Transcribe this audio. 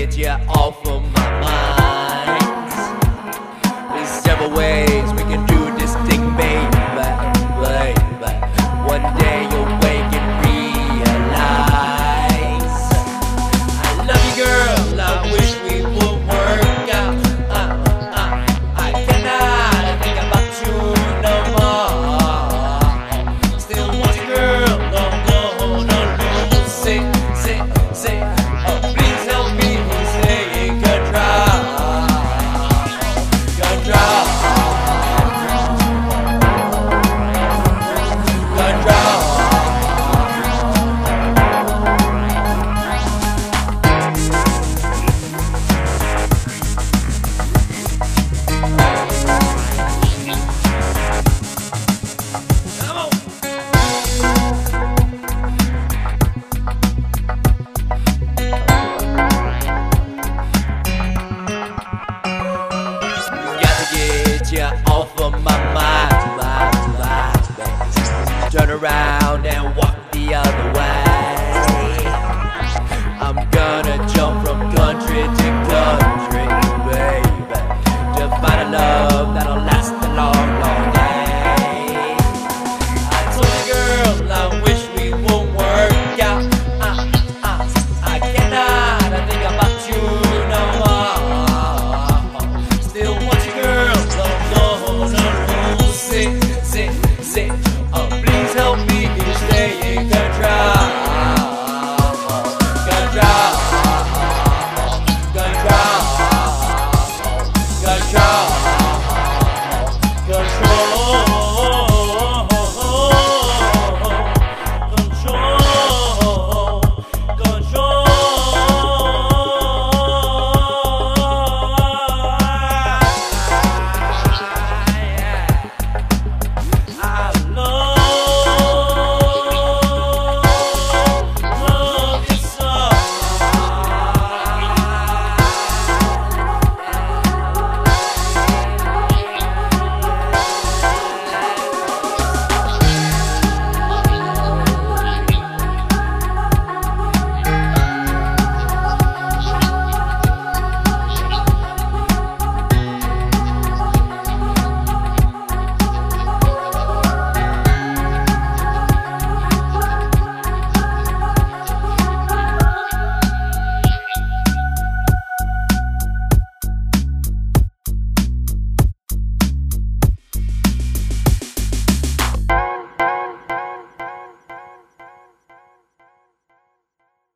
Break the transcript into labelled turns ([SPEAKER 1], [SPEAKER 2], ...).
[SPEAKER 1] get you off of my mind. There's several ways we can do this thing, baby. One day you'll wake and realize I love you, girl. I wish we would work out. I cannot think about you no more. Still want you, girl. Don't lose. Say, oh, please help me stay in control. Get you off of my mind. Turn around and walk the other way. I'm gonna jump from country to